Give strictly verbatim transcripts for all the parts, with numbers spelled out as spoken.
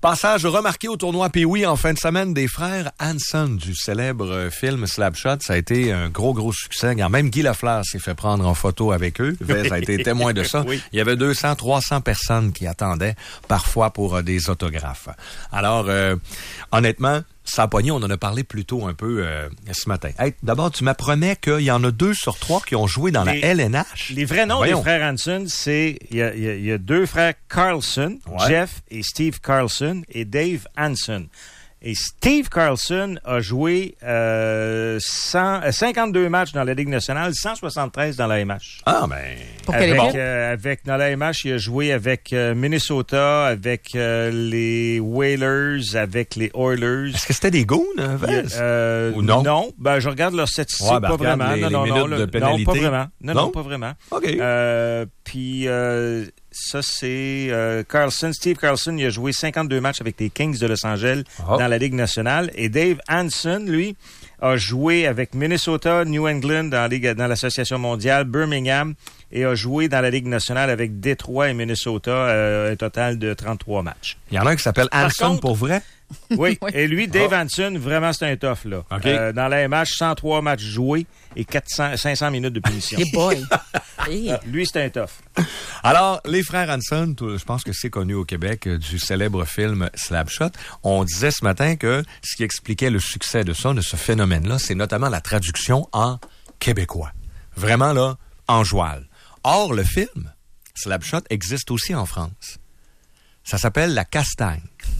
Passage remarqué au tournoi Pee-Wee en fin de semaine des frères Hanson du célèbre film Slapshot. Ça a été un gros, gros succès. Même Guy Lafleur s'est fait prendre en photo avec eux. Ça a été témoin de ça. Oui. Il y avait deux cents, trois cents personnes qui attendaient parfois pour euh, des autographes. Alors, euh, honnêtement, ça a pogné, on en a parlé plus tôt un peu euh, ce matin. Hey, d'abord, tu m'apprenais qu'il y en a deux sur trois qui ont joué dans les, la L N H. Les vrais noms Voyons. des frères Hanson, c'est... Il y a, y a, y a deux frères Carlson, ouais. Jeff et Steve Carlson, et Dave Hanson. Et Steve Carlson a joué euh, cent, euh, cinquante-deux matchs dans la Ligue nationale, cent soixante-treize dans la M H. Ah, ben... Pour avec, euh, avec, dans la M H, il a joué avec euh, Minnesota, avec euh, les Whalers, avec les Oilers. Est-ce que c'était des goons, hein, euh, ou non? Non, ben je regarde leurs statistiques, ouais, ben, pas vraiment. Les, non, les non, minutes non, de le, pénalité. non, pas vraiment. Non, non, non, pas vraiment. OK. Euh, puis... Euh, Ça, c'est euh, Carlson. Steve Carlson, il a joué cinquante-deux matchs avec les Kings de Los Angeles oh. dans la Ligue nationale. Et Dave Hanson, lui, a joué avec Minnesota, New England dans, la Ligue, dans l'Association mondiale, Birmingham, et a joué dans la Ligue nationale avec Détroit et Minnesota, euh, un total de trente-trois matchs. Il y en a un qui s'appelle Hanson contre, pour vrai? Oui, oui. Et lui, Dave oh. Hanson, vraiment, c'est un tough, là. Okay. Euh, dans la M H, cent trois matchs joués et quatre cents, cinq cents minutes de punition. Hey boy! Hey. Lui, c'est un tough. Alors, les frères Hanson, je pense que c'est connu au Québec, du célèbre film Slapshot. On disait ce matin que ce qui expliquait le succès de ça, de ce phénomène-là, c'est notamment la traduction en québécois. Vraiment, là, en joual. Or, le film Slapshot existe aussi en France. Ça s'appelle La Castagne.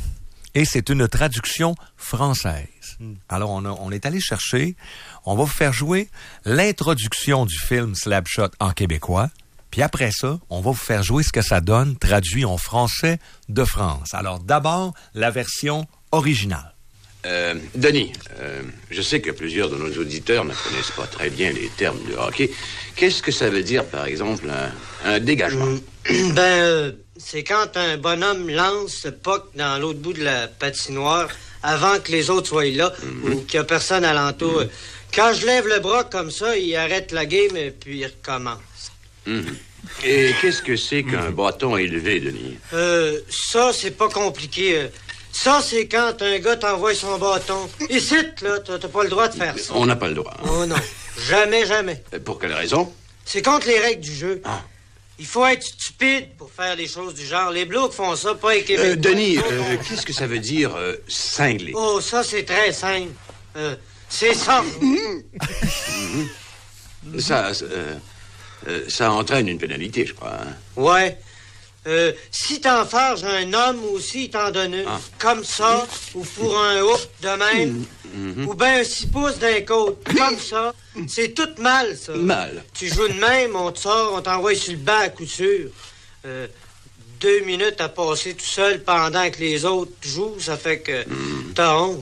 Et c'est une traduction française. Mm. Alors, on, a, on est allé chercher, on va vous faire jouer l'introduction du film Slapshot en québécois. Puis après ça, on va vous faire jouer ce que ça donne traduit en français de France. Alors, d'abord, la version originale. Euh, Denis, euh, je sais que plusieurs de nos auditeurs ne connaissent pas très bien les termes de hockey. Qu'est-ce que ça veut dire, par exemple, un, un dégagement? Mmh. Ben, euh, c'est quand un bonhomme lance le puck dans l'autre bout de la patinoire avant que les autres soient là mmh. ou qu'il n'y a personne alentour. Mmh. Quand je lève le bras comme ça, il arrête la game et puis il recommence. Mmh. Et qu'est-ce que c'est qu'un mmh. bâton élevé, Denis? Euh, ça, c'est pas compliqué. Ça, c'est quand un gars t'envoie son bâton. Ici, là, t'as, t'as pas le droit de faire ça. On n'a pas le droit. Hein? Oh non, jamais, jamais. Pour quelle raison? C'est contre les règles du jeu. Ah. Il faut être stupide pour faire des choses du genre. Les Blues font ça, pas les Québécois. Euh, Denis, euh, qu'est-ce que ça veut dire, euh, cingler? Oh, ça, c'est très simple. Euh, c'est ça. ça, ça, euh, euh, ça entraîne une pénalité, je crois. Hein? Ouais. Euh, si t'enfarges un homme aussi, il t'en donne une. Ah. Comme ça, ou pour un hook de même, mm-hmm. ou bien un six pouces d'un côte, comme ça. C'est tout mal, ça. Mal. Tu joues de même, on te sort, on t'envoie sur le banc à coup sûr. Euh, deux minutes à passer tout seul pendant que les autres jouent, ça fait que mm. t'as honte.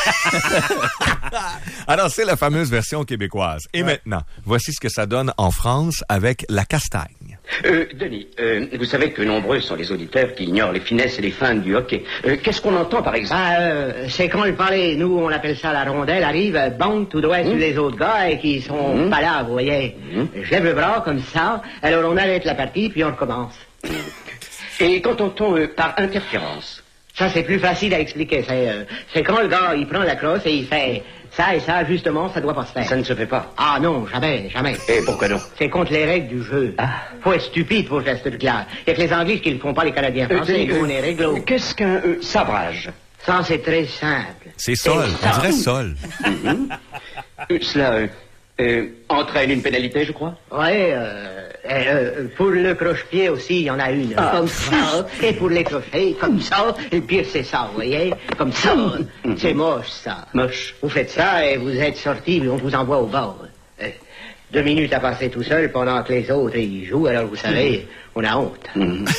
Alors, c'est la fameuse version québécoise. Et ouais. maintenant, voici ce que ça donne en France avec La Castagne. Euh, Denis, euh, vous savez que nombreux sont les auditeurs qui ignorent les finesses et les feintes du hockey. Euh, qu'est-ce qu'on entend, par exemple? Ah, euh, c'est quand le palais, nous, on appelle ça la rondelle, arrive, bande tout droit mmh. sur les autres gars et qui sont mmh. pas là, vous voyez. Mmh. Je lève le bras comme ça, alors on arrête la partie, puis on recommence. Et quand on tombe euh, par interférence? Ça, c'est plus facile à expliquer. C'est, euh, c'est quand le gars, il prend la crosse et il fait... Ça et ça, justement, ça doit pas se faire. Ça ne se fait pas. Ah non, jamais, jamais. Et pourquoi non? C'est contre les règles du jeu. Ah. Faut être stupide pour faire ce truc-là. Il y a que les Anglais qui ne font pas, les Canadiens français. Euh, euh, on est réglo. Qu'est-ce qu'un euh, sabrage? Ça, c'est très simple. C'est sol, on dirait sol. Mm-hmm. euh, cela euh, euh, entraîne une pénalité, je crois? Oui, euh, euh, pour le croche-pied aussi, il y en a une. Ah. Comme ça. Et pour les crochets, comme ça. Et le pire, c'est ça, vous voyez? Comme ça. Mm-hmm. C'est moche, ça. Moche. Vous faites ça et vous êtes sortis, mais on vous envoie au bord. Euh, deux minutes à passer tout seul pendant que les autres, ils jouent. Alors, vous savez, mm-hmm. on a honte. Mm-hmm.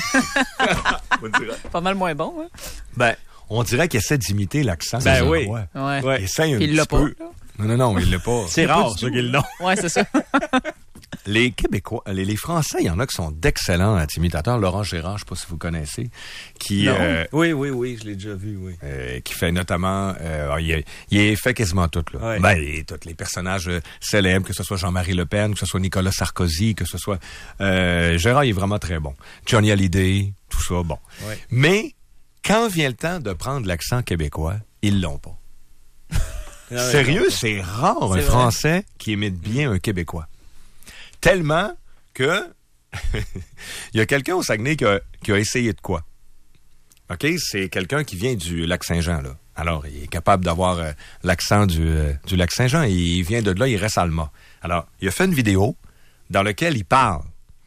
Pas mal moins bon, hein? Ben, on dirait qu'il essaie d'imiter l'accent. Ben oui. Ouais. Ouais. Ouais. Il essaie un il petit l'a peu. Pas, non, non, non, il l'a pas. C'est rare, ceux qui l'ont. Ouais, c'est ça. Les Québécois, les, les Français, il y en a qui sont d'excellents imitateurs. Laurent Gérard, je ne sais pas si vous connaissez, qui euh, oui, oui, oui, je l'ai déjà vu, oui. Euh, qui fait notamment, euh, il, il fait quasiment tout là. Ouais. Ben, il, tous les personnages euh, célèbres, que ce soit Jean-Marie Le Pen, que ce soit Nicolas Sarkozy, que ce soit euh, Gérard, il est vraiment très bon. Johnny Hallyday, tout ça, bon. Ouais. Mais quand vient le temps de prendre l'accent québécois, ils l'ont pas. Non, Sérieux, non, c'est rare C'est un vrai. Français qui imite bien un Québécois. Tellement que il y a quelqu'un au Saguenay qui a, qui a essayé de quoi? OK? C'est quelqu'un qui vient du Lac-Saint-Jean, là. Alors, il est capable d'avoir euh, l'accent du, euh, du Lac-Saint-Jean. Il vient de là, il reste allemand. Alors, il a fait une vidéo dans laquelle il parle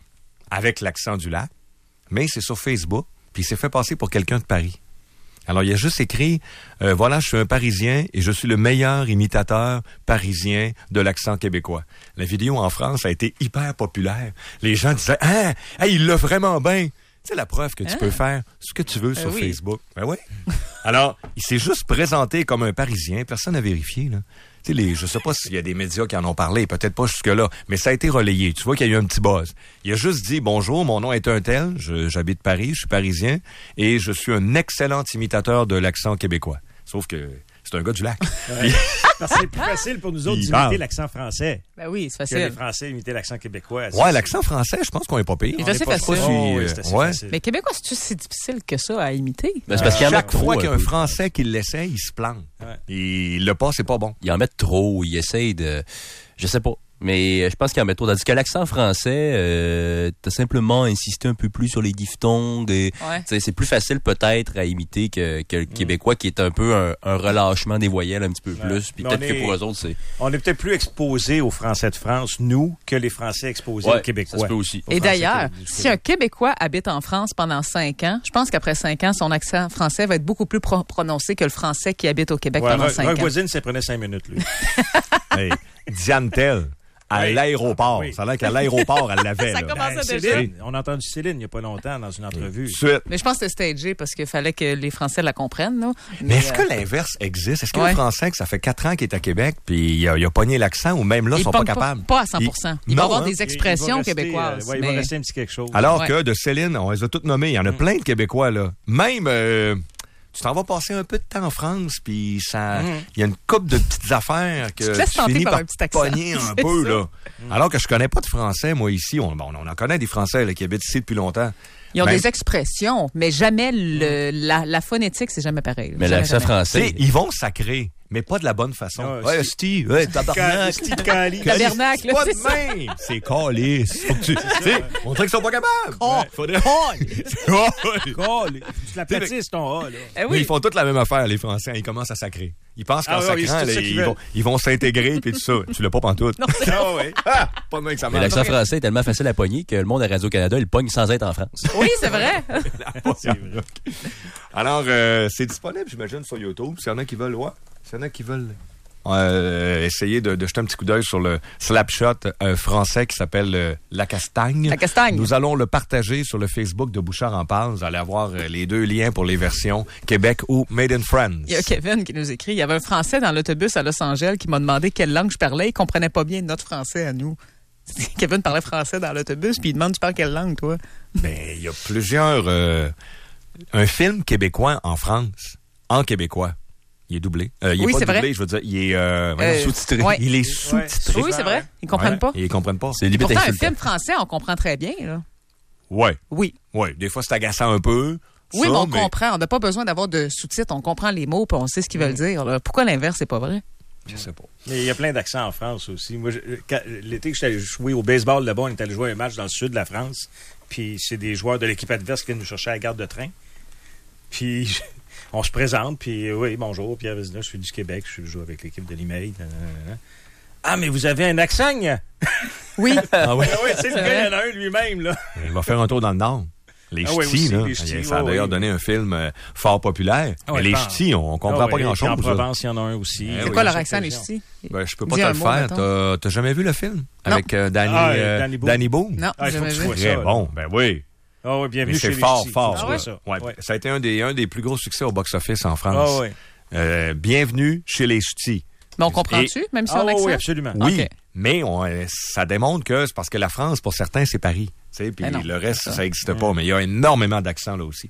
avec l'accent du lac, mais c'est sur Facebook, puis il s'est fait passer pour quelqu'un de Paris. Alors, il a juste écrit euh, « Voilà, je suis un Parisien et je suis le meilleur imitateur parisien de l'accent québécois. » La vidéo en France a été hyper populaire. Les gens disaient « Ah, hey, il l'a vraiment bien! » C'est la preuve que tu Ah. peux faire ce que tu veux sur Euh, oui. Facebook. Ben oui. Alors, il s'est juste présenté comme un Parisien. Personne n'a vérifié, là. Tu sais, les, je sais pas s'il y a des médias qui en ont parlé, peut-être pas jusque-là, mais ça a été relayé. Tu vois qu'il y a eu un petit buzz. Il a juste dit, bonjour, mon nom est un tel, je- j'habite Paris, je suis parisien, et je suis un excellent imitateur de l'accent québécois. Sauf que c'est un gars du lac. Puis- Parce que c'est plus facile pour nous autres Il d'imiter parle. l'accent français Ben oui, c'est que les facile. Français imiter l'accent québécois. ouais, l'accent français, je pense qu'on est pas pire. Il est On assez pas- facile. Oh, si, oui, euh, c'est assez ouais. facile. Mais québécois, c'est-tu si difficile que ça à imiter? Ben, c'est parce qu'il y en met Chaque trop. fois un qu'il y a un peu. Français qui l'essaie, il se plante. Ouais. Et il le passe, c'est pas bon. Ils en mettent trop, ils essayent de... Je sais pas. Mais je pense qu'il y en met trop. Tandis que l'accent français, euh, t'as simplement insisté un peu plus sur les diphtongues. Et, Ouais. tu sais, c'est plus facile peut-être à imiter que, que le québécois qui est un peu un, un relâchement des voyelles un petit peu Ouais. plus. Puis Mais peut-être on que est- pour eux autres, c'est... On est peut-être plus exposés aux Français de France, nous, que les Français exposés Ouais, aux Québécois. ça se peut aussi. Aux Et Français d'ailleurs, du si un Québec. Québécois habite en France pendant cinq ans, je pense qu'après cinq ans, son accent français va être beaucoup plus pro- prononcé que le français qui habite au Québec Ouais, pendant Rock- cinq Rock ans. Voisine, ça prenait cinq minutes, lui. Hey, Diane Tell, à Oui. l'aéroport. Oui. Ça a l'air qu'à l'aéroport, elle l'avait. Ça là. commence à Ben, déjà. Céline, on a entendu Céline il n'y a pas longtemps dans une entrevue. Suite. Mais je pense que c'était stagé parce qu'il fallait que les Français la comprennent. Là. Mais est-ce euh, que l'inverse existe? Est-ce qu'il y a Ouais. un Français que ça fait quatre ans qu'il est à Québec puis il a, il a pogné l'accent ou même là, ils il sont pas pogne capables? Pas à cent pour cent. Il, Il- va non, avoir hein? des Il- il va expressions rester, québécoises. euh, ouais, il va mais- rester un petit quelque chose. Alors Ouais. que de Céline, on les a toutes nommées. Il y en a plein de Québécois, là. Même, euh, tu t'en vas passer un peu de temps en France, puis ça, il y a une couple de petites affaires que Tu te laisses tenter finis par par un petit accent. pogner un C'est peu, ça. là. Alors que je connais pas de Français, moi, ici. On, bon, on en connaît des Français là, qui habitent ici depuis longtemps. Ils ont Ben, des expressions, mais jamais le, la, la phonétique, c'est jamais pareil. Mais Jamais, l'accent jamais. Tu français... sais, ils vont sacrer, mais pas de la bonne façon. Ah, ouais, si- Steve, ouais, tabarnak. Steve Cali. Tabernacle, C'est pas c'est de même. C'est calice. Faut que tu, tu sais, on dirait qu'ils sont pas capables. Oh, Faudrait... Ouais. Oh, les- tu l'aplatisses, ton A, là. Eh Mais oui. ils font toute la même affaire, les Français. Ils commencent à sacrer. Ils pensent qu'en Ah ouais, sacrant, c'est là, ça qu'ils ils, veulent. vont, ils vont s'intégrer puis tout ça. Tu l'as pas pantoute. Ah ouais. Ah, pas de même que ça Mais marche. l'accent français est tellement facile à pogner que le monde à Radio-Canada, il pogne sans être en France. Oui, c'est vrai. Alors, euh, c'est disponible, j'imagine, sur YouTube. S'il y en a qui veulent, ouais. S'il y en a qui veulent euh, essayer de, de jeter un petit coup d'œil sur le Slapshot euh, français qui s'appelle euh, La Castagne. La Castagne. Nous allons le partager sur le Facebook de Bouchard en parle. Vous allez avoir euh, les deux liens pour les versions Québec ou Made in France. Il y a Kevin qui nous écrit. Il y avait un Français dans l'autobus à Los Angeles qui m'a demandé quelle langue je parlais. Il comprenait pas bien notre français à nous. Kevin parlait français dans l'autobus, puis il demande tu parles quelle langue, toi? Mais il y a plusieurs... euh, un film québécois en France, en québécois. Il est doublé. Euh, il est Oui, pas c'est doublé, vrai. je veux dire. Il est euh, voyons, Euh, sous-titré. ouais. Il est sous-titré. Oui, c'est vrai. Ils comprennent Ouais. pas. Et ils comprennent pas. C'est limite Pourtant, un insultant. film français, on comprend très bien. Là. Ouais. Oui. Ouais. Des fois, c'est agaçant un peu. Oui, ça, mais on comprend. On n'a pas besoin d'avoir de sous-titres. On comprend les mots, puis on sait ce qu'ils veulent dire. là. Pourquoi l'inverse, c'est pas vrai? Je sais pas. Mais il y a plein d'accents en France aussi. Moi, je- quand- l'été que j'étais allé jouer au baseball là-bas, on est allé jouer un match dans le sud de la France. Puis c'est des joueurs de l'équipe adverse qui viennent nous chercher à la gare de train. Puis je- on se présente, puis euh, oui, bonjour, Pierre Vézina, je suis du Québec, je joue avec l'équipe de l'E-mail. Ah, mais vous avez un accent? Oui. Ah oui. Ah oui, c'est le gars, il y en a un lui-même, là. Il va faire un tour dans le Nord. Les Ah oui, ch'tis, aussi, là. les ch'tis, Ça a ouais, d'ailleurs ouais. donné un film euh, fort populaire. Ah mais ouais, les je ch'tis, on comprend Ah pas ouais, grand-chose. puis En Provence, il y en a un aussi. Eh C'est oui, quoi leur chaque accent, les région. ch'tis? Ben, je peux pas Dis te un le mot, faire. mettons. T'as, t'as jamais vu le film? Avec euh, Danny, Ah, euh, Danny Boone. Danny Boone? Non, Ah, il faut que jamais tu vu. vois Très ça, là. bon. Ben oui. Ah oui, bienvenue Mais chez c'est les fort, ch'tis. fort. Ah ça. ouais, ça. Ouais. Ouais. Ça a été un des, un des plus gros succès au box-office en France. Ah oui. Euh, bienvenue chez les ch'tis. Mais on comprend-tu, même si Ah on oui, accent? oui, absolument. Oui, Ok. mais on, euh, ça démontre que c'est parce que la France, pour certains, c'est Paris. Tu sais, puis Ben non, le reste, c'est ça. ça n'existe pas. Mais il y a énormément d'accents là aussi.